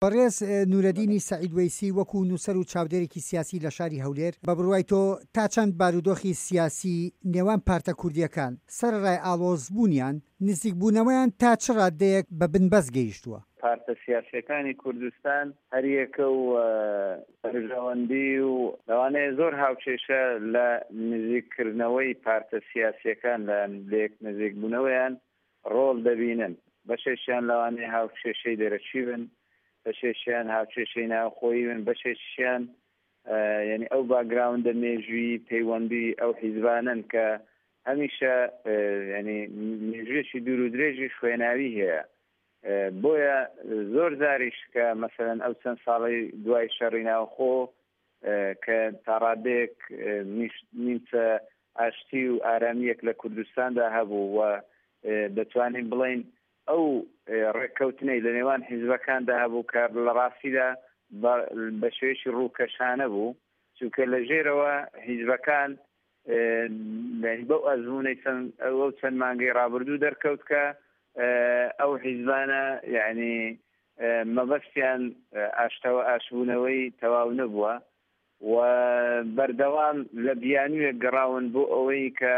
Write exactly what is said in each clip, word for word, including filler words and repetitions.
بەڕێز نورەدینی سەعید وەیسی وەکو نووسەر و چاودێرێکی سیاسی لە شاری هەولێر بە بڕوای تۆ تا چەند بارودۆخی سیاسی نێوان پارتە کوردیەکان سەرڕای ئاڵۆزبوونیان نزیکبوونەوەیان تا چ ڕادەیەک بە بنبەست گەیشتووە؟ پارتە سیاسیەکانی کوردستان هەریەکە و پەرژەوەندی و لەوانەیە زۆر هاوچێشە لە نزیککردنەوەی پارتە سیاسیەکان لە لێک نزیکبوونەوەیان ڕۆڵ دەبینن. بەشێشیان لەوانەیە هاوچێشەی دەرەچی بن، بەشێشیان هاوچێشەی ناوخۆیی بن، بەشێشیان یعنی ئەو باگراوندە مێژووی پەیوەندی ئەو حیزبانن کە هەمیشە ینی مێژوویەکی دوور و درێژی خوێناوی هەیە. بۆیە زۆر زاریش کە مەسەلەن ئەو چەند ساڵی دوای شەڕی ناوخۆ کە تا ڕادەیەک نیمچە ئاشتی و ئارامیەک لە کوردستاندا هەبوو و دەتوانین بڵێن ئەو ڕێککەوتنەی لە نێوان حیزبەکاندا هەبوو کە لە ڕاستیدا بە شێوەیەکی ڕووکەشانە بوو، چونکە لە ژێرەوە حیزبەکان بەو ئەزموونەی ئەو چەند مانگەی ڕابردوو دەرکەوت کە ئەو حیزبانە یعنی مەبەستیان ئاشتەوە ئاشبوونەوەی تەواو نەبووە و بەردەوام لە بیانوویە گەڕاون بۆ ئەوەی کە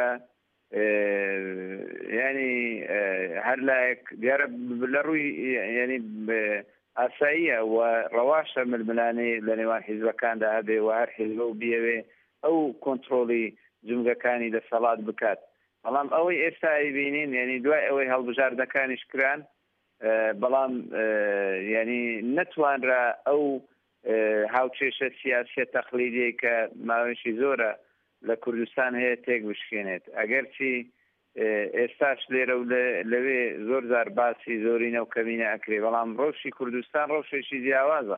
ینی هەر لایەک دیارە لە ڕووی ینی ئاساییە و ڕەواشە ململانەی لە نێوان حیزبەکاندا هەبێ و هەر حیزبە و بیەوێ ئەو کۆنتترۆلی جمگەکانی دەسەڵات بکات. بەڵام ئەوەی ئێستا ئەیبینین ینی دوای ئەوەی هەڵبژاردنەکانیش کران، بەڵام ینی نەتوانرا ئەو هاوچێشە سیاسیە تەقلیدیە کە ماوەیەکی زۆرە لە کوردستان هەیە تێک بشکێنێت. ئەگەرچی ئێستاش لێرە و لەوێ زۆر زار باسی زۆرینە و کەمینە ئەکرێ، بەڵام ڕۆژی کوردستان ڕۆژێکی جیاوازە.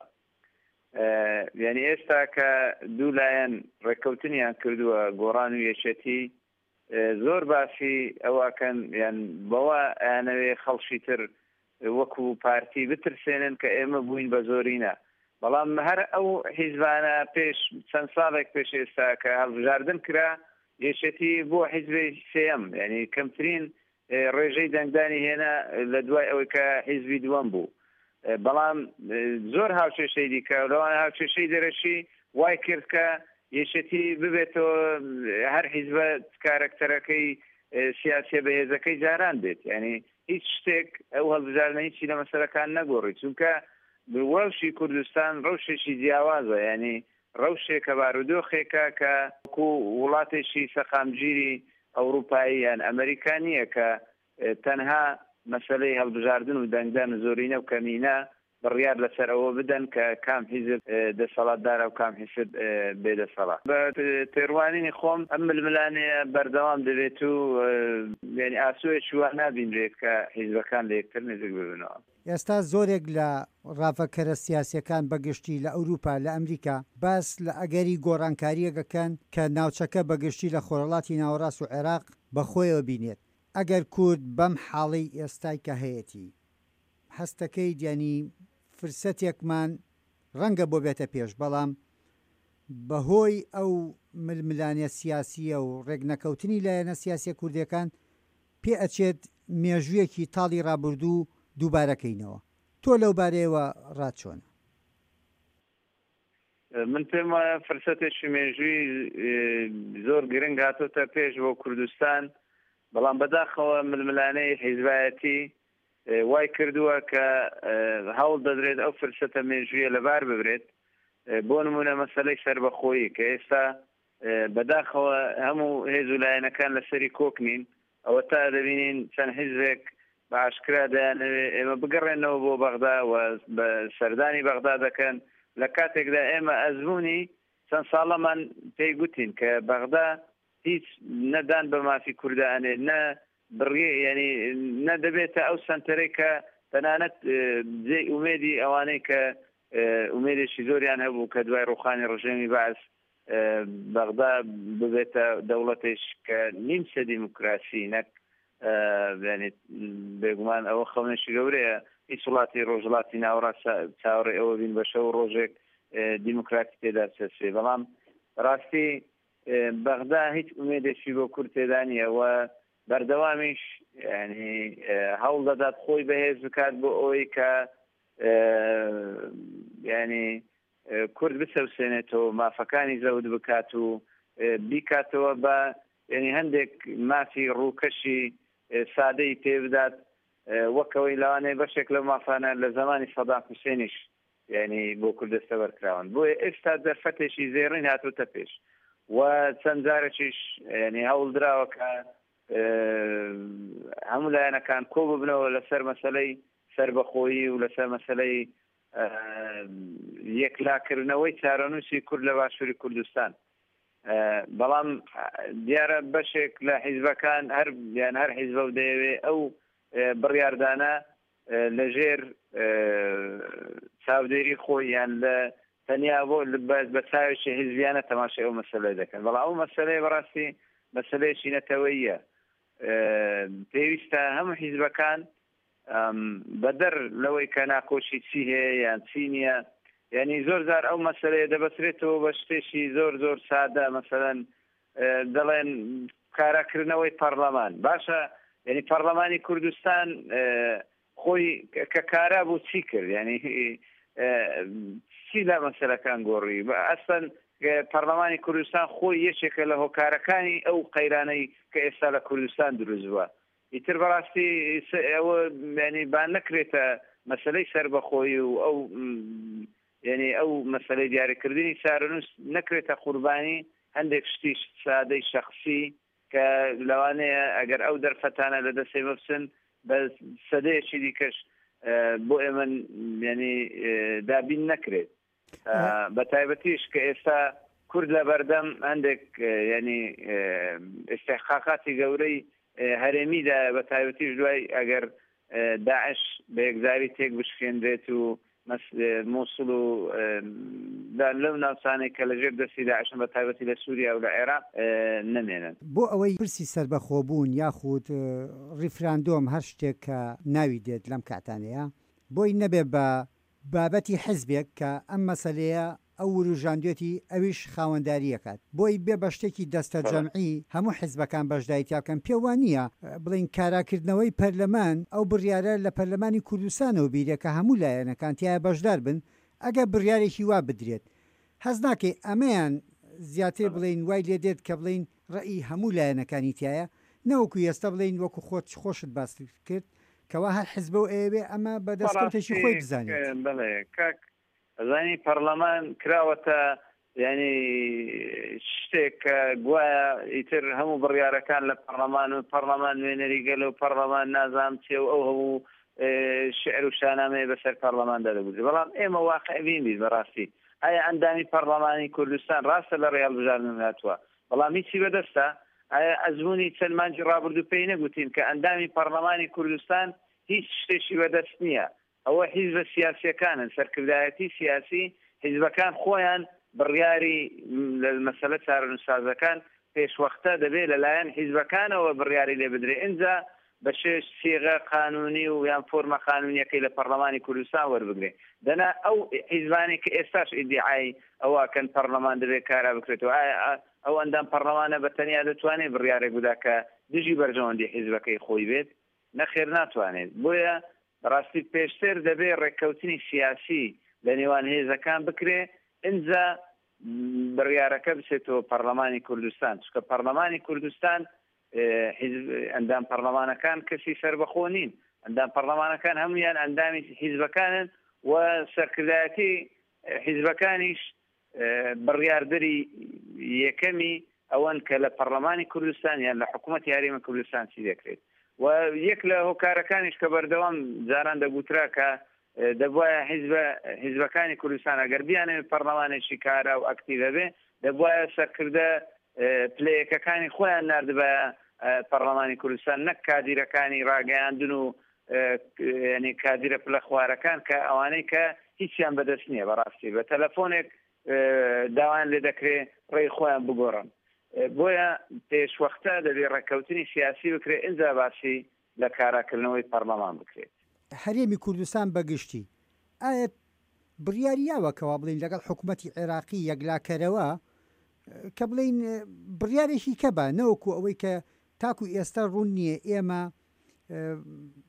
یعنی ئێستا کە دوو لایەن ڕێککەوتنیان کردووە گۆڕان و یەکێتی، زۆر باسی ئەوەکەن یان بەوە ئەیانەوێ خەڵکی تر وەکو پارتی بترسێنن کە ئێمە بووین بە زۆرینە. بەڵام هەر ئەو حیزبانە پێش چەند ساڵێک پێش ئێستا کە هەڵبژاردن کرا، یەکێتی بۆ حیزبی سێەم، یعنی کەمترین ڕێژەی دەنگدانی هێنا لە دوای ئەوەی کە حیزبی دووەم بوو. بەڵام زۆر هاوچێشەی دیکە لەوانە هاوچێشەی دەرەشی وای کرد کە یەکێتی ببێتەوە هەر حیزبە کارکتەرەکەی سیاسیە بەهێزەکەی جاران بێت. یعنی هیچ شتێک ئەو هەڵبژاردنە هیچی لە مەسەلەکان نەگۆڕی، چونکە ڕەوشی کوردستان ڕەوشێکی جیاوازە، یعنی ڕەوشێکە بارودۆخێکە کە وەکو وڵاتێکی سەقامگیری ئەوروپایی یان ئەمریکانیە کە تەنها مەسەلەی هەڵبژاردن و دەنگدان و زۆرینە و کەمینە بڕیار لەسەر ئەوە بدەن کە کام حیزب دەسەڵاتدارە و کام حیزب بێدەسەڵات. بە تێڕوانینی خۆم ئەم ململانەیە بەردەوام دەبێت و یعنی ئاسوویەکی وا نابینرێت کە حیزبەکان لە یەکتر نزیک ببنەوە. ئێستا زۆرێک لە ڕافەکەرە سیاسیەکان بەگشتی لە ئەوروپا لە ئەمریکا باس لە ئەگەری گۆڕانکاریەکەکەن کە ناوچەکە بەگشتی لە خۆرەڵاتی ناوەڕاست و عێراق بەخۆیەوە بینێت. ئەگەر کورد بەم حاڵی ئێستای کە هەیەی هەستەکەی دیانی فرسەتێکمان ڕەنگە بۆ بێتە پێش، بەڵام بەهۆی ئەو ململانە سیاسیە و ڕێگنەکەوتنی لایەنە سیاسیە کوردیەکان پێ ئەچێت مێژوویەکی تاڵی ڕابردوو دووبارەکەینەوە. تۆ لەو بارەیەوە ڕاچۆنە؟ من پێم وایە فرسەتێکی مێژووی زۆر گرنگ هاتۆتە پێش بۆ کوردستان، بەڵام بەداخەوە ململانەی حیزبایەتی وای کردووە کە هەوڵ دەدرێت ئەو فرسەتە مێژوویە لەبار ببرێت. بۆ نمونە مەسەلەی سەربەخۆیی کە ئێستا بەداخەوە هەموو هێز و لایەنەکان لەسەری کۆکنین، ئەوە تا دەبینین چەند حیزبێک بە ئاشکرا دەیانەوێت ئێمە بگەڕێنەوە بۆ بەغدا و بە سەردانی بەغدا دەکەن، لە کاتێکدا ئێمە ئەزموونی چەند ساڵەمان پێی گوتین کە بەغدا هیچ نەدان بە مافی کوردانێ نە بڕێ، یعنی نەدەبێتە ئەو سنتەرەی کە تەنانەت جێ ئومێدی ئەوانەی کە ئومێدێکی زۆریان هەبوو کە دوای ڕوخانی ڕژێمی باس بەغدا ببێتە دەوڵەتێش کە نیمچە دیموکراسی نەک بێگومان ئەوە خەونێکی گەورەیە. هیچ وڵاتی ڕۆژهەڵاتی ناوەڕاست چاوەڕێ ئەوە بین بە شەو ڕۆژێک دیموکراتی تێدا چەسێ، بەڵام ڕاستی بەغدا هیچ ئومێدێکی بۆ کورد تێدا نییە و بەردەوامیش ینی هەوڵ دەدات خۆی بەهێز بکات بۆ ئەوەی کە ینی کورد بچەوسێنێتەوە مافەکانی زەود بکات و بیکاتەوە بە ینی هەندێک مافی ڕووکەشی سادەی پێ بدات وەکەوەی لەوانەیە بەشێک لە مافانە لە زمانی سەدام حوسێنیش ینی بۆ کوردستە بەرکراون بۆ ئێستا دەرفەتێکی زێڕین هاتوتە پێش و چەند جارێکیش ینی هەوڵدراوەکە هەموو لایەنەکان کۆ ببنەوە لەسەر مەسەلەی سەربەخۆیی و لەسەر مەسەلەی یەکلاکردنەوەی چارەنووسی کورد لە باشووری کوردستان بەڵام دیارە بەشێک لە حیزبەکان هەر یان هەر حیزبە و دەیەوێ ئەو بڕیاردانە لەژێر چاودێری خۆی یان لە تەنیا بۆ بە چاوێکی حیزبیانە تەماشای ئەو مەسەلەی دەکەن بەڵام ئەو مەسەلەی بەڕاستی مەسەلەیەکی نەتەوەییە پێویستە هەموو حیزبەکان بەدەر لەوەی کە ناکۆشی چی هەیە یان چی نییە ینی زۆر زار ئەو مەسەلەیە دەبەسرێتەوە بە شتێکی زۆر زۆر سادە مەسەلەن دەڵێن کاراکردنەوەی پەرلەمان باشە ینی پەرلەمانی کوردستان خۆی کە کارا بوو چی کرد ینی چی لە مەسەلەکان گۆڕی ئەسڵەن پەرلەمانی کوردستان خۆی یەکێکە لە هۆکارەکانی ئەو قەیرانەی کە ئێستا لە کوردستان دروست بووە ئیتر بەڕاستی ئەوە ینی بان نەکرێتە مەسەلەی سەربەخۆیی و ئەو ینی ئەو مەسەلەی دیاریکردنی چارەنووس نەکرێتە قوربانی هەندێک شتی سادەی شەخصی کە لەوانەیە ئەگەر ئەو دەرفەتانە لە دەستێ بەبسن بە سەدەیەکی دیکەش بۆ ئێمە ینی دابین نەکرێت بە تایبەتیش کە ئێستا کورد لە بەردەم هەندێک ینی ئستحقاقاتی گەورەی هەرێمیدا بە تایبەتیش دوای ئەگەر داعش بە یەکزاری تێک بشکێنرێت و مووسڵ و لەو ناوچانێک کە لەژێر دەستی داعشن بە تایبەتی لە سووریا و لە عێراق نەمێنن بۆ ئەوەی پرسی سەربەخۆبوون یاخود ریفراندۆم هەر شتێک کە ناوی دێت لەم کاتانەیە بۆی نەبێ بە بابەتی حزبێک کە ئەم مەسەلەیە ئەو وروژاندوێتی ئەویش خاوەنداریەکات بۆی بێ بە شتێکی دەستە جەمعی هەموو حزبەکان بەشداریتیاکەن پێوان نییە بڵین کاراکردنەوەی پەرلەمان ئەو بڕیارە لە پەرلەمانی کوردستانەوە بیرێکە هەموو لایەنەکان تایە بەشدار بن ئەگە بڕیارێکی وا بدرێت هەز ناکەی ئەمەیان زیاتر بڵین وای لێ دێت کە بڵین ڕێی هەموو لایەنەکانی تایە نەوەکو ئێستا بڵین وەکو خۆت خۆشت باس کرد کەوا هەر حزبە و ئێوێ ئەمە بەدەستکەوتێکی خۆی بزانێت ئەزانی پەرلەمان کراوەتە ینی شتێک کە گوایە ئیتر هەموو بڕیارەکان لە پەرلەمان و پەرلەمان نوێنەری گەلە و پەرلەمان نازام چێ و ئەو هەموو شعر و شانامەیە بەسەر پەرلەماندا دەبوو بەڵام ئێمە واقعبین بیت بەڕاستی ئایا ئەندامی پەرلەمانی کوردستان ڕاستە لە ڕێال بژاردن هاتووە بەڵام هیچی بەدەستە ئایا ئەزمموی چەند مانجی ڕابردوو پێی نەگوتین کە ئەندامی پەرلەمانی کوردستان هیچ شتێکی بەدەست نییە ئەوە حیزبە سیاسیەکانن سەرکردایەتی سیاسی حیزبەکان خۆیان بڕیاری لە مەسەلە چارەنووسسازەکان پێشوەختە دەبێت لەلایەن حیزبەکانەوە بڕیاری لێ بدرێت ئینجا بە شێش سیغە قانونی و یان فۆرمە قانونیەکەی لە پەرلەمانی کوردستان وەربگرێت دەنا ئەو حیزبانی کە ئێستاش ئیدعای ئەوەکەن پەرلەمان دەبێت کارا بکرێتەوە ئەو ئەندام پەرلەمانە بەتەنیا دەتوانێت بڕیارێک بدا کە دژی بەرژەوەندی حیزبەکەی خۆی بێت نەخێر ناتوانێت بۆیە ڕاستی پێشتر دەبێت ڕێککەوتنی سیاسی لە نێوان هێزەکان بکرێ ئینجا بڕیارەکە بچێتەوە پەرلەمانی کوردستان چکە پەرلەمانی کوردستان ئەندام پەرلەمانەکان کەسی سەربەخۆ نین ئەندام پەرلەمانەکان هەمویان ئەندامی حیزبەکانن و سەرکردایەتی حیزبەکانیش بڕیاردەری یەکەمی ئەوەن کە لە پەرلەمانی کوردستان یان لە حکوومەت یاریمە کوردستان چی دەکرێت و یەک لە هۆکارەکانیش کە بەردەوام جاران دەگوترا کە دەبواە حیزبەکانی کوردستان ئەگەر بیانێت پەرلەمانێکی کارا و ئەکتیڤە بێ دەبواە سەرکردە پلەیەکەکانی خۆیان نردبە پەرلەمانی کوردستان نەک کادیرەکانی ڕاگەیاندن و ینی کادیرە پلە خوارەکان کە ئەوانەی کە هیچیان بەدەست نییە بەڕاستی بە تەلەفۆنێک داوایان لێ دەکرێت ڕێی خۆیان بگۆڕن بۆیە پێشوەختە دەبێت ڕێککەوتنی سیاسی بکرێت ئینجا باسی لە کاراکردنەوەی پەرلەمان بکرێت هەرێمی کوردستان بەگشتی ئایا بڕیاریاوەکەوە بڵین لەگەڵ حکوومەتی عێراقی یەکلاکەرەوە کە بڵین بڕیارێکی کە بە نەوەکو ئەوەی کە تاکو ئێستا ڕوون نییە ئێمە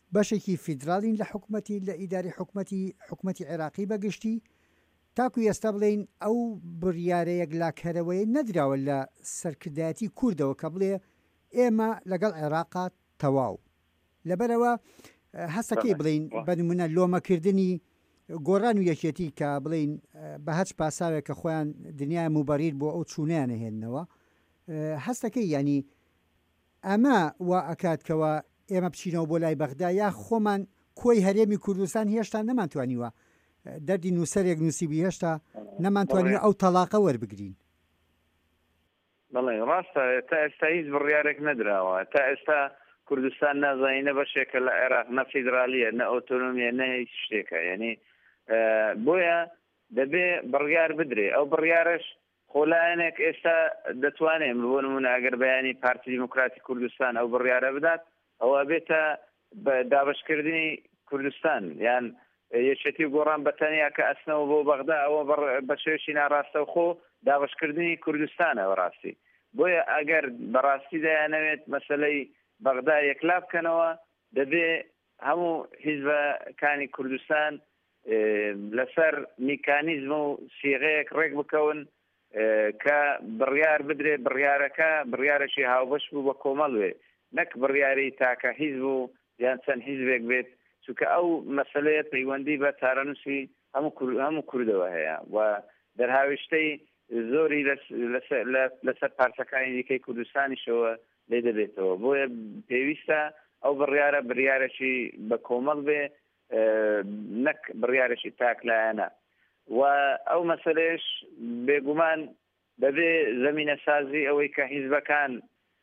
بەشێکی فیدراڵین لە حکوومەتی لە ئیداری حکوومەتی حکوومەتی عێراقی بەگشتی تاکو ئێستا بڵێن ئەو بڕیارەیەک لاکەرەوەی نەدراوە لە سەرکردایەتی کوردەوە کە بڵێ ئێمە لەگەڵ عێراقا تەواو لەبەرەوە هەستەکەی بڵین بەنمونە لۆمەکردنی گۆڕان و یەکێتی کە بڵین بە هەچ پاساوێک کە خۆیان دنیای موبەریر بۆ ئەو چوونیان هێننەوە هەستەکەی ینی ئەمە وا ئەکاتکەوە ئێمە بچینەوە بۆ لای بەغدا یا خۆمان کۆی هەرێمی کوردستان هێشتا نەمانتوانیوە دەردی نووسەرێک نووسیبی هێشتا نەمانتوانیوە ئەو تەلاقە وەربگرین. بەڵێ ڕاستە تا ئێستا هیچ بڕیارێک نەدراوە تا ئێستا کوردستان نازانینە بەشێکە لە عێراق نە فیدرالیە نە ئۆتۆنۆمیە نە هیچ شتێکە یعنی بۆیە دەبێ بڕیار بدرێ ئەو بڕیارش خۆلایەنێک ئێستا دەتوانێت بۆ نمونە ئەگەر بەیانی پارتی دیموکراتی کوردستان ئەو بڕیارە بدات ئەوە بێتە دابشکردنی کوردستان یان یەکێتی گۆڕان بەتەنیا کە ئەسنەوە بۆ بەغدا ئەوە بە شێوشی ناڕاستە و خۆ دابشکردنی کوردستانە بەڕاستی بۆیە ئەگەر بەڕاستی دەیانەوێت مەسەلەی بەغدا یەکلا بکەنەوە دەبێ هەموو حیزبەکانی کوردستان لەسەر میکانیزم و سیغەیەک ڕێک بکەون کە بڕیار بدرێ بڕیارەکە بڕیارەکی هاوبەش بوو بە کۆمەڵ وێ نەک بڕیاری تاکە حیزب و یان چەند حیزبێک بێت چونکە ئەو مەسەلەیە پەیوەندی بە تارەنووسی هەموو کوردەوە هەیە و دەرهاویشتەی زۆری لەسەر پارچەکانی دیکەی کوردستانیشەوە لێ دەبێتەوە بۆیە پێویستە ئەو بڕیارە بڕیارەکی بە کۆمەڵ بێ نەک بڕیارەکی تاکلایەنە و ئەو مەسەلەش بێگومان دەبێ زەمینە سازی ئەوەی کە حیزبەکان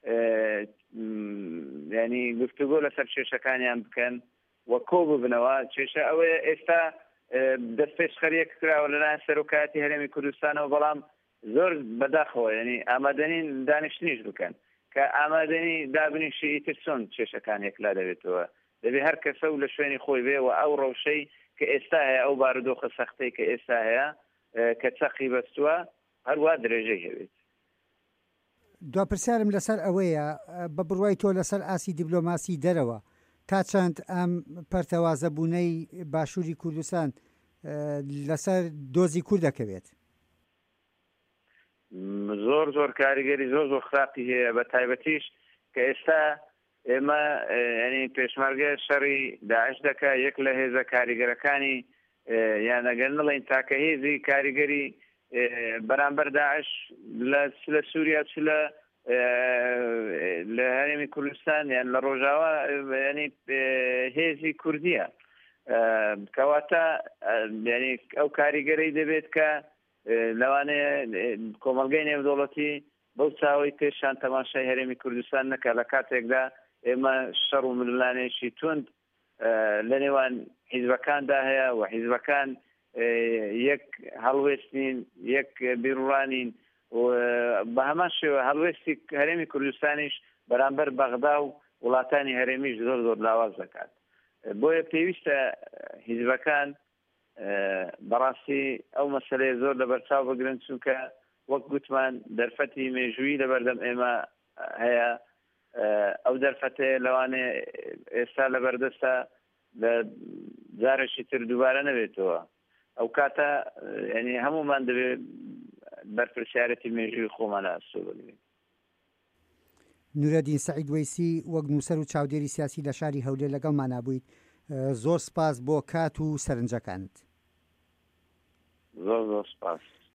ینی گفتوگۆ لەسەر کێشەکانیان بکەن وە کۆ ببنەوە کێشە ئەوەیە ئێستا دەست پێشخەریەک کراوە لەلایەن سەرۆکایەتی هەرێمی کوردستانەوە بەڵام زۆر بەداخەوە ینی ئامادەنین دانیشتنیش بکەن کە ئامادەنی دابنیشی ئیتر چۆن کێشەکان یەکلا دەبێتەوە دەبێت هەر کەسە و لە شوێنی خۆی بێ و ئەو ڕەوشەی کە ئێستا هەیە ئەو بارودۆخە سەختەی کە ئێستا هەیە کە چەقی بەستووە هەروە درێژەی هەبێت. دواپرسیارم لەسەر ئەوەیە بە بڕوای تۆ لەسەر ئاسی دیبلۆماسی دەرەوە تا چەند ئەم پەرتەوازەبوونەی باشووری کوردستان لەسەر دۆزی کوور دەکەوێت؟ زۆر زۆر کاریگەری زۆر زۆر خراپی هەیە بە تایبەتیش کە ئێستا ئێمە ینی پێشمەرگە شەڕی داعش دەکا یەک لە هێزە کاریگەرەکانی یان ئەگەر نڵێن تاکە هێزی کاریگەری بەرامبەر داعش لە سووریا چ لە لە هەرێمی کوردستان یان لە ڕۆژاوا ینی هێزی کوردیە کەواتە ینی ئەو کاریگەرەی دەبێت کە لەوانەیە کۆمەلگەی نێودەوڵەتی بەو چاوەی پێشان تەماشای هەرێمی کوردستان نەکە لە کاتێکدا ئێمە شەڕ و ململانێکی تند لە نێوان حیزبەکاندا هەیە و حیزبەکان یەک هەڵوێستین یەک بیرڕانین و بە هەمان شێوە هەڵوێستی هەرێمی کوردستانیش بەرامبەر بەغدا و وڵاتانی هەرێمیش زۆر زۆر لاواز دەکات بۆیە پێویستە حیزبەکان بەڕاستی ئەو مەسەلەیە زۆر لەبەرچاو بگرن چونکە وەک گوتمان دەرفەتی مێژووی لەبەردەم ئێمە هەیە ئەو دەرفەتەیە لەوانەیە ئێستا لەبەردەستە لە جارێکی تر دووبارە نەبێتەوە ئەو کاتە ینی هەمومان دەبێت بەرپرسیارەتی مێژووی خۆمانە ئەسوو بگرین. نورەدین سەعید وەیسی وەک نووسەر و چاودێری سیاسی لە شاری هەولێر لەگەڵمان بوویت زۆر سپاس بۆ کات و سەرنجەکانت. زۆر زۆر سپاس.